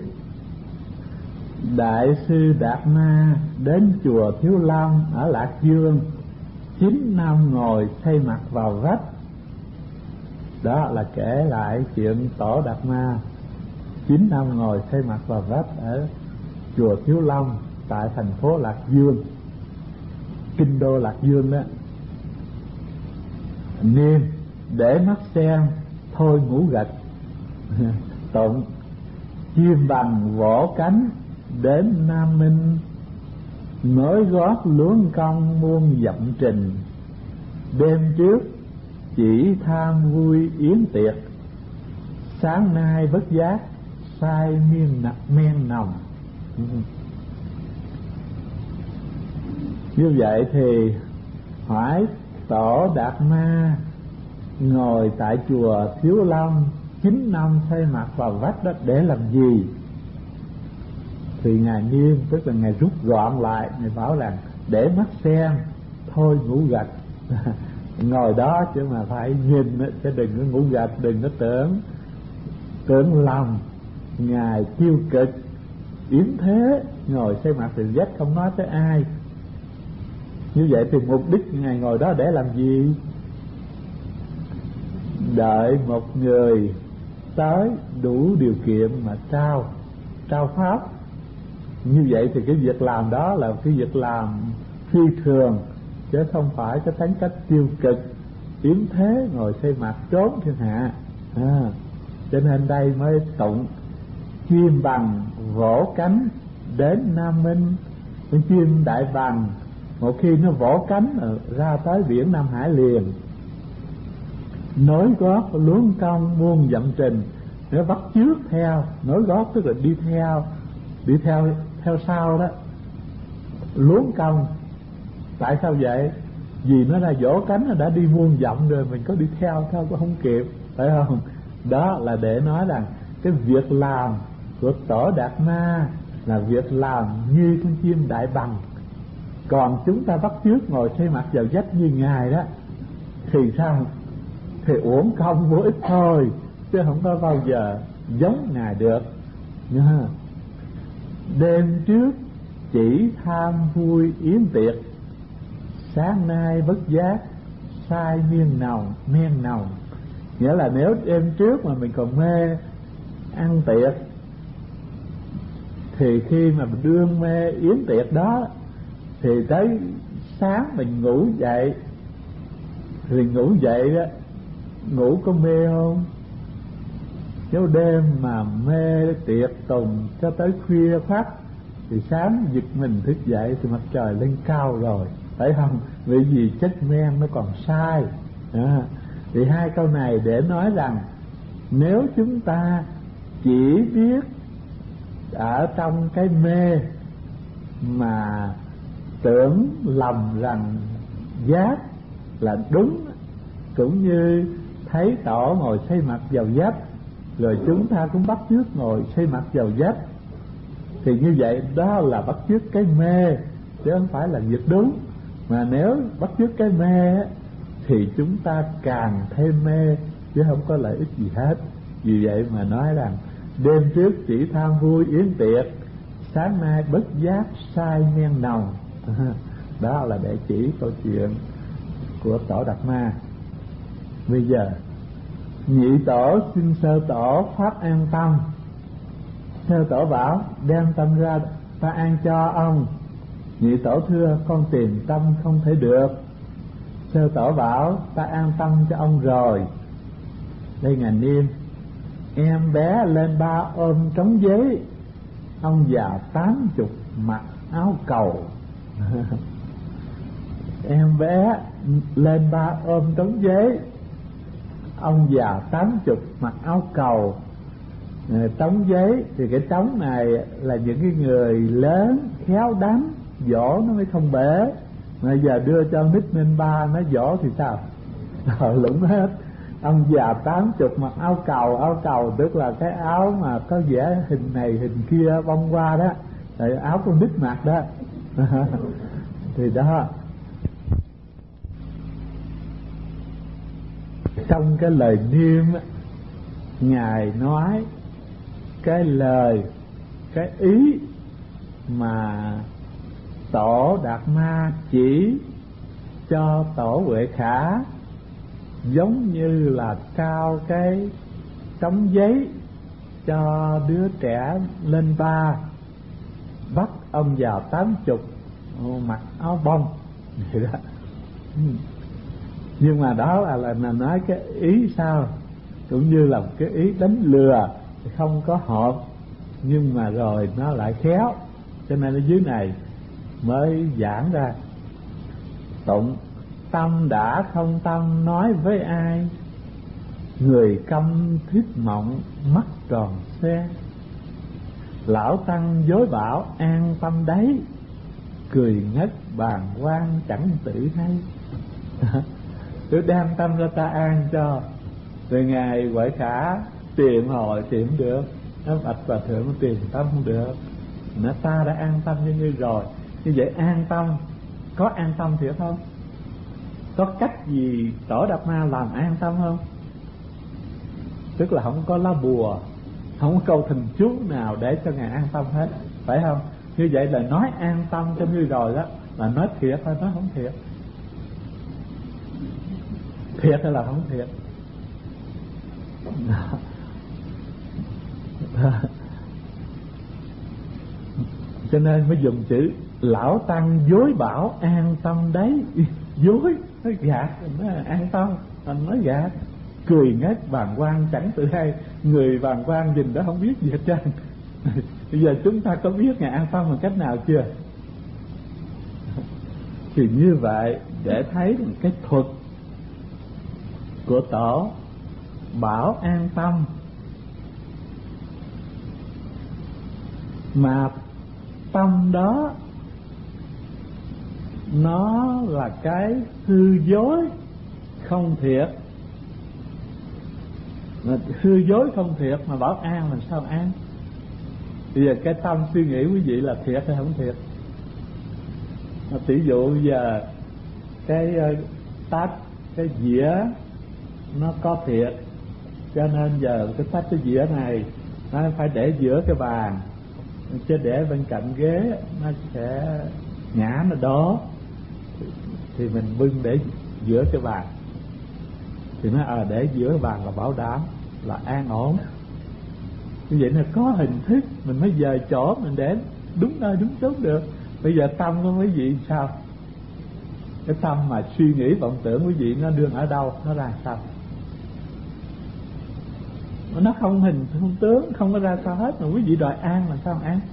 Đại sư Đạt Ma đến chùa Thiếu Lâm ở Lạc Dương, 9 năm ngồi xây mặt vào vách. Đó là kể lại chuyện Tổ Đạt Ma 9 năm ngồi xây mặt vào vách ở chùa Thiếu Lâm tại thành phố Lạc Dương, kinh đô Lạc Dương đó. Niệm để mắt xem thôi ngủ gật. Tụng chim bằng vỗ cánh đến Nam Minh, nối gót luống công muôn dặm trình. Đêm trước chỉ tham vui yến tiệc, sáng nay bất giác say men nồng. Như vậy thì hỏi Tổ Đạt Ma ngồi tại chùa Thiếu Lâm 9 năm xây mặt vào vách đó để làm gì? Thì Ngài Niêm, tức là Ngài rút gọn lại, Ngài bảo rằng để mắt xem thôi ngủ gật. Ngồi đó chứ mà phải nhìn, chứ đừng có ngủ gật, đừng có tưởng lầm. Ngài tiêu cực yếm thế, ngồi xây mặt thì vách không nói tới ai. Như vậy thì mục đích Ngài ngồi đó để làm gì? Đợi một người tới đủ điều kiện mà trao pháp. Như vậy thì cái việc làm đó là cái việc làm phi thường, chứ không phải cái tính cách tiêu cực yếm thế ngồi xây mặt trốn thiên hạ. Cho nên đây mới tụng chim bằng vỗ cánh đến Nam Minh. Con chim đại bàng một khi nó vỗ cánh ra tới biển Nam Hải liền, nối gót luống công muôn dặm trình. Nó bắt chước theo, nối gót tức là đi theo sau đó, luống công. Tại sao vậy? Vì nó đã vỗ cánh, nó đã đi muôn dặm rồi, mình có đi theo cũng không kịp, phải không? Đó là để nói rằng cái việc làm của Tổ Đạt Ma là việc làm như con chim đại bàng. Còn chúng ta bắt chước ngồi xây mặt vào vách như Ngài đó thì sao? Thì uổng công vô ích thôi, chứ không có bao giờ giống Ngài được. Đêm trước chỉ tham vui yến tiệc, sáng nay bất giác say men nồng. Nghĩa là nếu đêm trước mà mình còn mê ăn tiệc, thì khi mà mình đương mê yến tiệc đó, thì tới sáng mình ngủ dậy, thì ngủ dậy đó, ngủ có mê không? Nếu đêm mà mê tiệc tùng cho tới khuya khoắt, thì sáng giật mình thức dậy thì mặt trời lên cao rồi, phải không? Vì gì chất men nó còn sai. Thì hai câu này để nói rằng nếu chúng ta chỉ biết ở trong cái mê mà tưởng lầm rằng giác là đúng, cũng như thấy Tổ ngồi xây mặt vào vách, rồi chúng ta cũng bắt chước ngồi xây mặt vào vách, thì như vậy đó là bắt chước cái mê, chứ không phải là việc đúng. Mà nếu bắt chước cái mê thì chúng ta càng thêm mê, chứ không có lợi ích gì hết. Vì vậy mà nói rằng đêm trước chỉ tham vui yến tiệc, sáng nay bất giác say men nồng. Đó là để chỉ câu chuyện của Tổ Đạt Ma. Bây giờ nhị tổ xin sơ tổ pháp an tâm. Sơ tổ bảo đem tâm ra ta an cho ông. Nhị tổ thưa con tìm tâm không thể được. Sơ tổ bảo ta an tâm cho ông rồi. Đây Ngài Niêm, em bé lên ba ôm trống giấy, ông già 80 mặc áo cầu, Em bé lên ba ôm trống giấy, ông già 80 mặc áo cầu, trống giấy. Thì cái trống này là những cái người lớn khéo đánh dỗ nó mới không bể, mà giờ đưa cho nít lên ba nó dỗ thì sao? Lũng hết. Ông già 80 mặc áo cầu tức là cái áo mà có vẽ hình này hình kia bông qua đó, là áo con nít mặc đó. Thì đó, trong cái lời niệm Ngài nói cái lời, cái ý mà Tổ Đạt Ma chỉ cho Tổ Huệ Khả, giống như là trao cái trống giấy cho đứa trẻ lên ba, bắt ông già 80 mặc áo bông vậy đó. Nhưng mà đó là nói cái ý sao, cũng như là cái ý đánh lừa, không có hợp, nhưng mà rồi nó lại khéo. Cho nên ở dưới này mới giảng ra: tụng tâm đã không tâm nói với ai, người câm thiết mộng mắt tròn xe, lão tăng dối bảo an tâm đấy, cười ngất bàng quan chẳng tự hay. Tôi đem tâm ra ta an cho, rồi Ngài Huệ Khả tìm hồi tìm được, nó bạch Hòa Thượng nó tìm tâm không được, nó ta đã an tâm cho ngươi rồi. Như vậy an tâm, có an tâm thiệt không? Có cách gì Tổ Đạt Ma làm an tâm không? Tức là không có lá bùa, không có câu thần chú nào để cho Ngài an tâm hết, phải không? Như vậy là nói an tâm cho ngươi rồi đó, là nói thiệt hay nói không thiệt? Thiệt hay là không thiệt? Cho nên mới dùng chữ lão tăng dối bảo an tâm đấy. Dối, nói gạt, nói an tâm, anh nói gạt. Cười ngất bàng quan chẳng tự hay, người bàng quan nhìn đó không biết gì hết trơn. Bây giờ chúng ta có biết Ngài an tâm bằng cách nào chưa? Thì như vậy để thấy cái thuật của Tổ bảo an tâm, mà tâm đó nó là cái hư dối không thiệt, mà hư dối không thiệt mà bảo an làm sao an? Bây giờ cái tâm suy nghĩ quý vị là thiệt hay không thiệt? Tỷ dụ bây giờ cái tách, cái dĩa nó có thiệt, cho nên giờ cái tách cái dĩa này nó phải để giữa cái bàn, chứ để bên cạnh ghế nó sẽ ngã nó đổ. Thì mình bưng để giữa cái bàn, thì nó để giữa bàn là bảo đảm, là an ổn. Như vậy là có hình thức mình mới dời chỗ, mình để đúng nơi đúng chốt được. Bây giờ tâm của quý vị sao? Cái tâm mà suy nghĩ vọng tưởng quý vị nó đương ở đâu, nó ra sao? Nó không hình không tướng, không có ra sao hết, mà quý vị đòi an là sao an?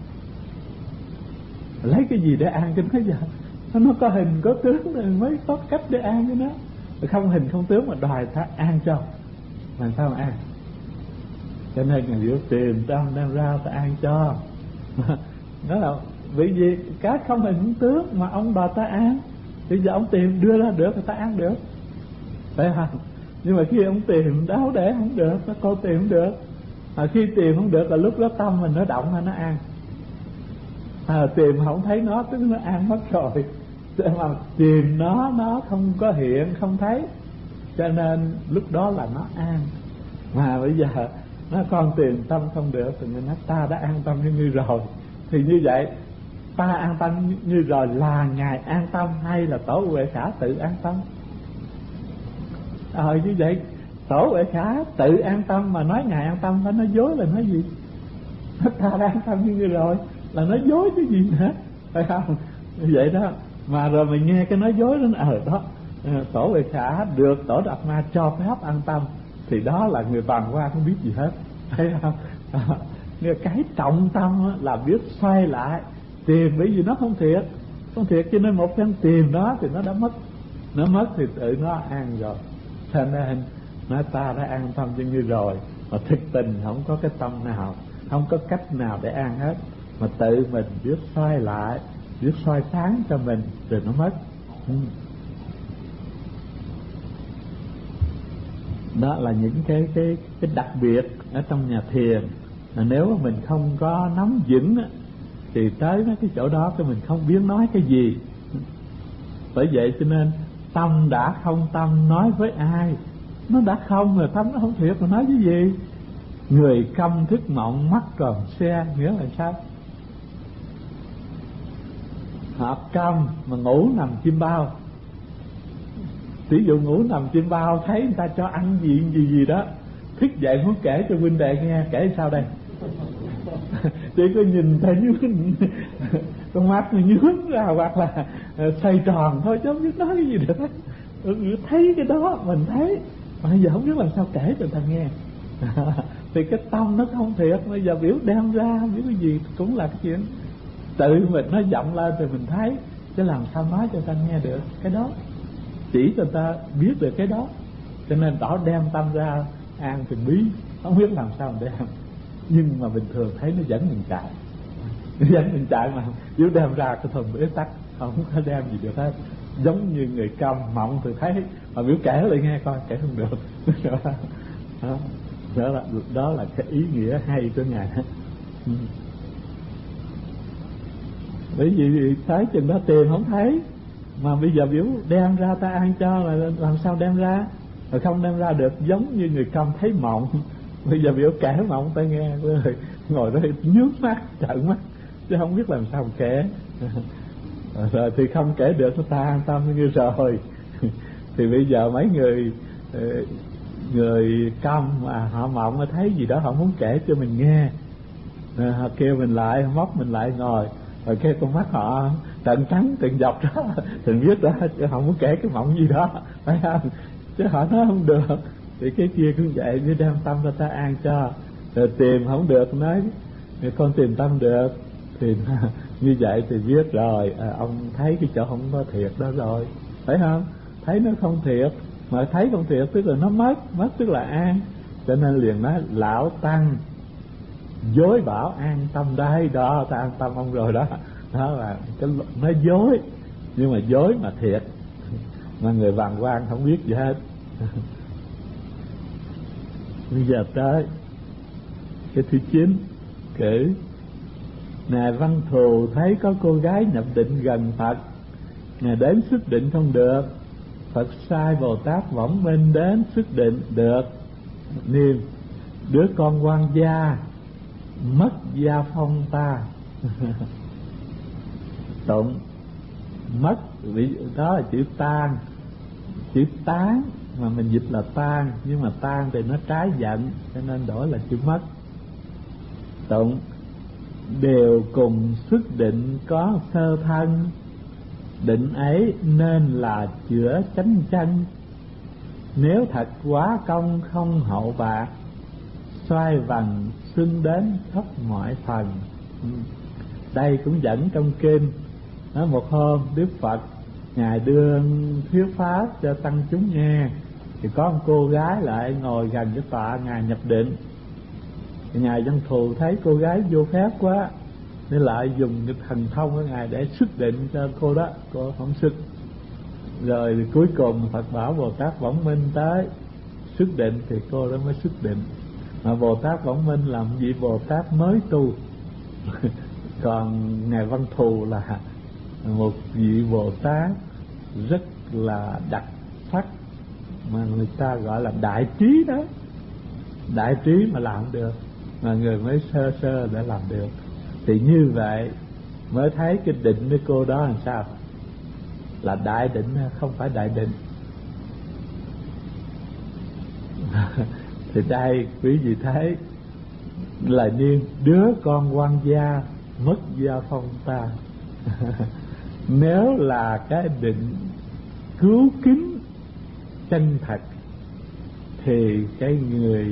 Lấy cái gì để an cho nó giờ? Nó có hình có tướng rồi mới có cách để an cho nó. Không hình không tướng mà đòi ta an cho, làm sao mà an? Cho nên Ngài Diệu tìm tâm đem ra ta an cho. Nó là vì gì cái không hình không tướng mà ông đòi ta an, thì giờ ông tìm đưa ra được thì ta an được, phải không? Nhưng mà khi ông tìm đáo để không được, nó câu tìm không được, khi tìm không được là lúc đó tâm mình nó động hay nó an? Tìm không thấy nó tức nó an mất rồi. Mà tìm nó không có hiện không thấy, cho nên lúc đó là nó an. Mà bây giờ nó con tìm tâm không được thì mình nói ta đã an tâm với ngươi rồi. Thì như vậy ta an tâm như rồi là Ngài an tâm hay là Tổ Huệ Khả tự an tâm? Như vậy Tổ Huệ Khả tự an tâm mà nói Ngài an tâm, phải nói dối là nói gì? Ta đã an tâm với ngươi rồi là nói dối chứ gì nữa, phải không? Như vậy đó. Mà rồi mình nghe cái nói dối đó, đó Tổ Huệ Khả được Tổ Đạt Ma cho phép an tâm, thì đó là người bàng quan không biết gì hết, thấy không? Cái trọng tâm là biết xoay lại tìm, bởi vì nó không thiệt. không thiệt, cho nên một phen tìm đó thì nó đã mất. Nó mất thì tự nó an rồi. Cho nên nói ta đã an tâm cho ngươi rồi, mà thực tình không có cái tâm nào, không có cách nào để an hết, mà tự mình biết soi lại, biết soi sáng cho mình rồi nó mất. Đó là những cái đặc biệt ở trong nhà thiền. Nếu mà mình không có nắm vững thì tới mấy cái chỗ đó thì mình không biết nói cái gì. Bởi vậy cho nên tâm đã không tâm nói với ai, nó đã không rồi, tâm nó không thiệt mà nói cái gì. Người câm thức mộng, mắt tròn xe, nghĩa là sao? Họ câm mà ngủ nằm chim bao. Ví dụ ngủ nằm chim bao, thấy người ta cho ăn gì đó, thức dậy muốn kể cho huynh đệ nghe, kể sao đây? Chỉ có nhìn thấy con mắt nó nhướng ra hoặc là xoay tròn thôi, chứ không biết nói cái gì được. Thấy cái đó mình thấy, mà bây giờ không biết làm sao kể cho người ta nghe. Thì cái tâm nó không thiệt, bây giờ biểu đem ra không biết cái gì cũng là cái chuyện tự mình nó vọng lên thì mình thấy, chứ làm sao nói cho người ta nghe được cái đó, chỉ cho người ta biết được cái đó. Cho nên đó đem tâm ra an thì bí, không biết làm sao mình đem. Nhưng mà bình thường thấy nó dẫn mình chạy, dẫn mình chạy mà nếu đem ra cái thùng bế tắc, không có đem gì được hết. Giống như người câm mộng thì thấy, mà biểu kể lại nghe coi, kể không được. Đó là cái ý nghĩa hay của Ngài. Bởi vì thấy chừng đó tìm không thấy, mà bây giờ biểu đem ra ta ăn cho là làm sao đem ra, rồi không đem ra được. Giống như người câm thấy mộng, bây giờ biểu kể mộng ta nghe, rồi ngồi đó nhướng mắt trợn mắt, chứ không biết làm sao kể. Rồi thì không kể được, ta an tâm như rồi. Thì bây giờ mấy người câm mà họ mộng, thấy gì đó họ muốn kể cho mình nghe, họ kêu mình lại, móc mình lại ngồi, rồi cái con mắt họ tận trắng tận dọc đó, thì biết đó, chứ họ muốn kể cái mộng gì đó, phải không? Chứ họ nói không được. Thì cái kia cũng vậy, cứ đem tâm ra ta an cho. Rồi tìm không được, nói con tìm tâm được, thì như vậy thì biết rồi, ông thấy cái chỗ không có thiệt đó rồi, phải không? Thấy nó không thiệt, mà thấy không thiệt tức là nó mất tức là an. Cho nên liền nói lão tăng dối bảo an tâm đây, đó ta an tâm ông rồi đó. Đó là cái nói dối, nhưng mà dối mà thiệt, mà người bàng quan không biết gì hết. Bây giờ tới cái thứ 9, kể Ngài Văn Thù thấy có cô gái nhập định gần Phật, Ngài đến xuất định không được, Phật sai Bồ Tát Võng Minh đến xuất định được. Niệm đứa con quan gia mất gia phong ta. Tụng mất, đó là chữ tan, chữ tán mà mình dịch là tan, nhưng mà tan thì nó trái giận, cho nên đổi là chữ mất. Tụng đều cùng xuất định có sơ thân, định ấy nên là chữa chánh chân. Nếu thật quá công không hậu bạc, xoay vần xưng đến khắp mọi phần. Đây cũng dẫn trong kinh. Nói một hôm Đức Phật Ngài đưa thuyết pháp cho tăng chúng nghe, thì có một cô gái lại ngồi gần cái tọa Ngài nhập định. Thì Ngài Văn Thù thấy cô gái vô phép quá, nên lại dùng cái thần thông của Ngài để xuất định cho cô đó, cô không xuất. Rồi cuối cùng Phật bảo Bồ Tát Võng Minh tới xuất định, thì cô đó mới xuất định. Mà Bồ Tát Võng Minh là một vị Bồ Tát mới tu. Còn Ngài Văn Thù là một vị Bồ Tát rất là đặc sắc, mà người ta gọi là đại trí đó. Đại trí mà làm được, mà người mới sơ sơ để làm được. Thì như vậy mới thấy cái định với cô đó làm sao, là đại định không phải đại định. Thì đây quý vị thấy là niên đứa con quan gia mất gia phong ta. Nếu là cái định cứu kính chân thật thì cái người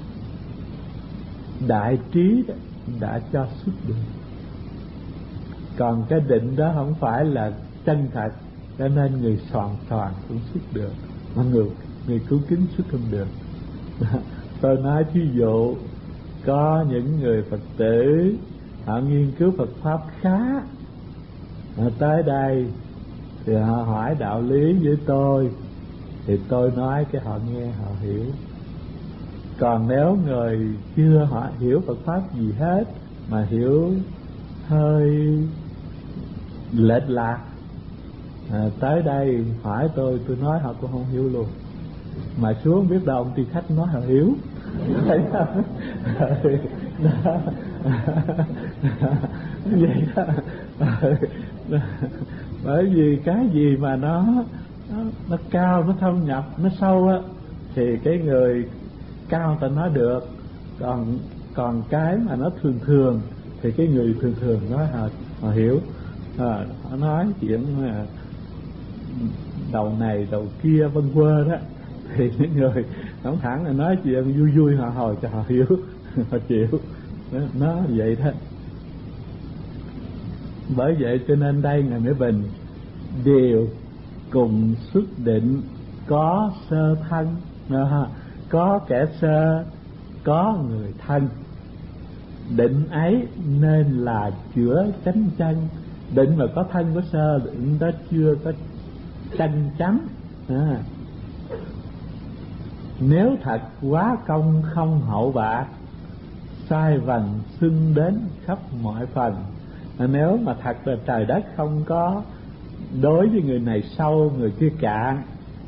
đại trí đó đã cho xuất định. Còn cái định đó không phải là chân thật, cho nên người soàn cũng xuất được, mà người cứu kính xuất không được. Tôi nói thí dụ có những người Phật tử họ nghiên cứu Phật pháp khá, họ tới đây thì họ hỏi đạo lý với tôi, thì tôi nói cái họ nghe họ hiểu. Còn nếu người chưa họ hiểu Phật pháp gì hết mà hiểu hơi lệch lạc, tới đây hỏi tôi nói họ cũng không hiểu luôn, mà xuống biết đâu ông ty khách nói họ hiểu. Thấy không? Vậy đó. Bởi vì cái gì mà nó cao, nó thâm nhập, nó sâu á, thì cái người cao người ta nói được. Còn cái mà nó thường thì cái người thường nói họ hiểu. Họ nói chuyện đầu này đầu kia vân vơ đó, thì những người không thẳng là nói chuyện vui vui họ hồi cho họ hiểu, họ chịu. Nó vậy đó. Bởi vậy cho nên đây Ngài Mỹ Bình đều cùng xuất định, có sơ thân, có kẻ sơ, có người thân. Định ấy nên là chữa chánh chân. Định mà có thân có sơ, định đó chưa có chân chánh. Nếu thật quá công không hậu bạc, sai vần xưng đến khắp mọi phần. Nếu mà thật là trời đất không có đối với người này sâu người kia cạn,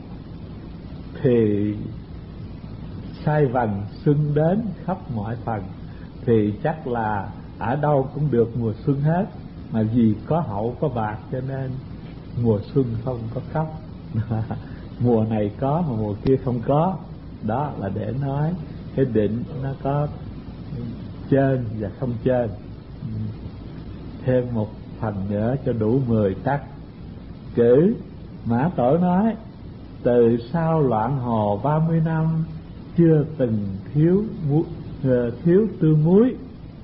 thì sai vần xưng đến khắp mọi phần, thì chắc là ở đâu cũng được mùa xuân hết. Mà vì có hậu có bạc cho nên mùa xuân không có khóc. Mùa này có mà mùa kia không có. Đó là để nói cái định nó có trên và không trên. Thêm một phần nữa cho đủ 10 tắc. Cử Mã Tổ nói: từ sau loạn hồ 30 năm, chưa từng thiếu tương muối.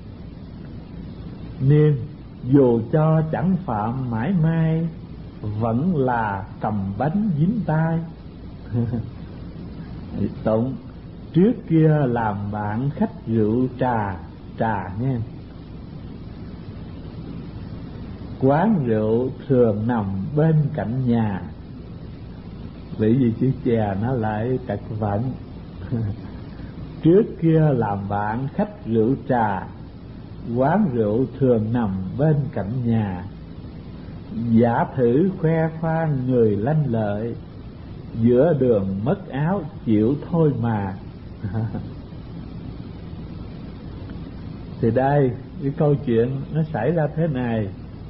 Niêm dù cho chẳng phạm mãi mai, vẫn là cầm bánh dính tai. Tụng: trước kia làm bạn khách rượu trà nha. Quán rượu thường nằm bên cạnh nhà. Bởi vì chữ chè nó lại trật vận. Trước kia làm bạn khách rượu trà, quán rượu thường nằm bên cạnh nhà. Giả thử khoe khoang người lanh lợi, giữa đường mất áo chịu thôi mà. Thì đây cái câu chuyện nó xảy ra thế này.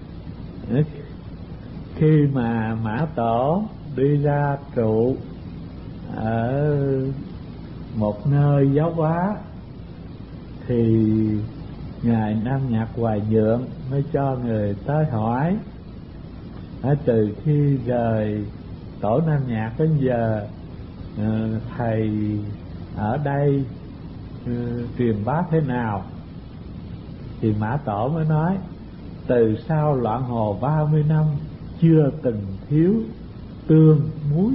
Khi mà Mã Tổ đi ra trụ ở một nơi giáo hóa, thì Ngài Nam Nhạc Hoài Nhượng mới cho người tới hỏi. Từ khi rời tổ Nam Nhạc đến giờ, thầy ở đây truyền bá thế nào? Thì Mã Tổ mới nói: từ sau loạn hồ 30 năm, chưa từng thiếu tương muối.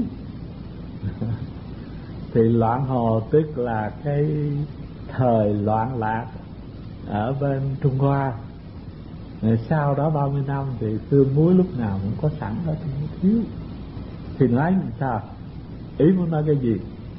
Thì loạn hồ tức là cái thời loạn lạc ở bên Trung Hoa. Rồi sau đó 30 năm thì tương muối lúc nào cũng có sẵn đó, không thiếu. Thì nói làm sao? Ý muốn nói cái gì?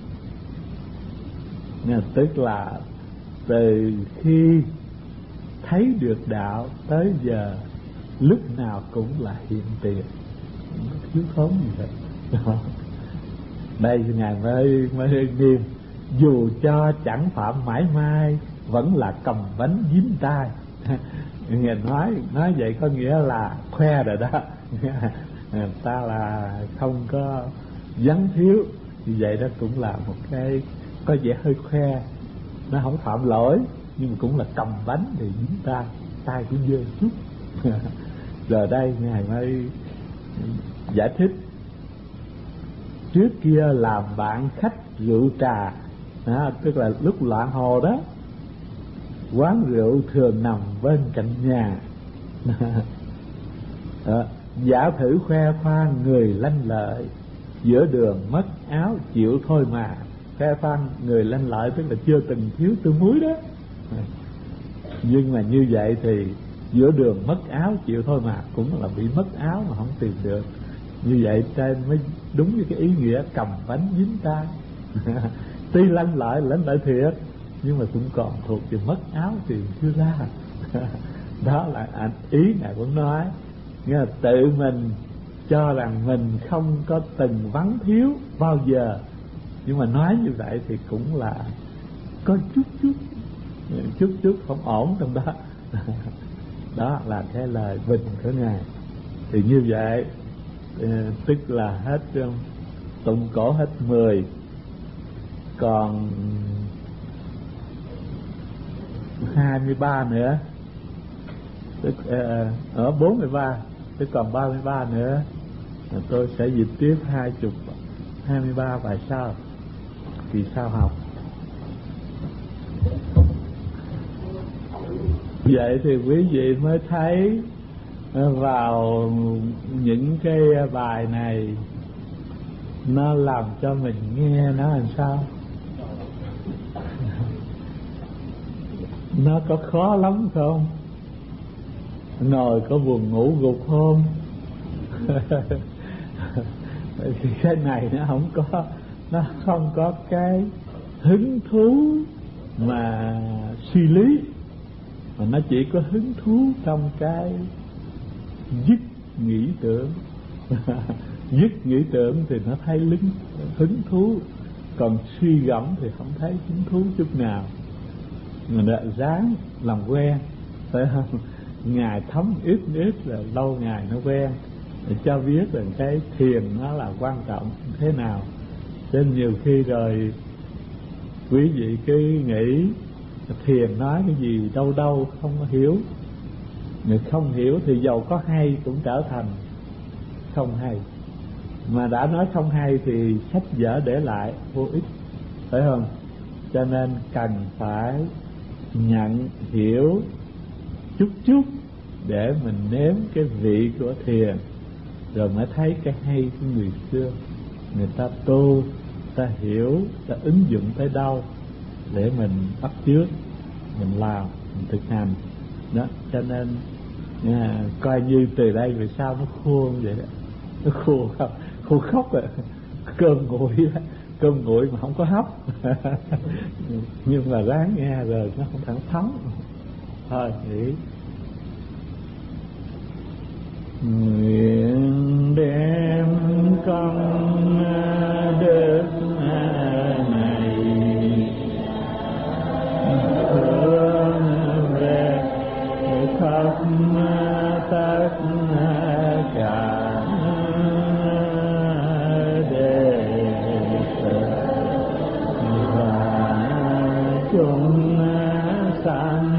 Tức là từ khi thấy được đạo tới giờ, lúc nào cũng là hiện tiền, không có thiếu thốn gì hết. Đây Ngài mới nghiêm: dù cho chẳng phạm mãi mai, vẫn là cầm bánh dính tai. Ngài nói vậy có nghĩa là khoe rồi đó. Ta là không có vắng thiếu. Như vậy đó cũng là một cái có vẻ hơi khoe. Nó không phạm lỗi, nhưng mà cũng là cầm bánh thì dính tai cũng dơ chút. Giờ đây Ngài mới giải thích: trước kia làm bạn khách rượu trà, tức là lúc loạn hồ đó, quán rượu thường nằm bên cạnh nhà. Giả thử khoe khoang người lanh lợi, giữa đường mất áo chịu thôi mà. Khoe khoang người lanh lợi tức là chưa từng thiếu tương muối đó. Nhưng mà như vậy thì giữa đường mất áo chịu thôi mà, cũng là bị mất áo mà không tìm được. Như vậy trên mới đúng với cái ý nghĩa cầm bánh dính tay. Tuy lanh lợi thiệt, nhưng mà cũng còn thuộc về mất áo tìm chưa ra. Đó là ý Ngài cũng nói, nghĩa là tự mình cho rằng mình không có từng vắng thiếu bao giờ, nhưng mà nói như vậy thì cũng là có chút không ổn trong đó. Đó là cái lời bình của Ngài. Thì như vậy tức là hết tụng cổ hết 10, còn 23 nữa, tức ở 43, tức còn 33 nữa. Tôi sẽ dịch tiếp 23 bài sau, vì sao học. Vậy thì quý vị mới thấy vào những cái bài này nó làm cho mình nghe nó làm sao. Nó có khó lắm không? Ngồi có buồn ngủ gục không? Cái này nó không có cái hứng thú mà suy lý, mà nó chỉ có hứng thú trong cái dứt nghĩ tưởng. Dứt nghĩ tưởng thì nó thấy hứng thú, còn suy gẫm thì không thấy hứng thú chút nào. Người đã ráng làm quen, phải không? Ngày thấm ít là lâu ngày nó quen, để cho biết rằng cái thiền nó là quan trọng thế nào. Cho nên nhiều khi rồi quý vị cứ nghĩ thiền nói cái gì đâu không có hiểu. Nếu không hiểu thì dầu có hay cũng trở thành không hay. Mà đã nói không hay thì sách vở để lại vô ích, phải không? Cho nên cần phải nhận hiểu chút để mình nếm cái vị của thiền, rồi mới thấy cái hay của người xưa. Người ta tu, ta hiểu, ta ứng dụng tới đâu để mình bắt chước, mình làm, mình thực hành đó. Cho nên coi như từ đây về sau nó khô vậy đó. Nó khô khóc rồi. Cơm nguội mà không có hấp. Nhưng mà ráng nghe rồi nó không thẳng thắn. Thôi nghĩ nguyện đem công đức này hướng về khắp tất cả đệ tử và chúng sanh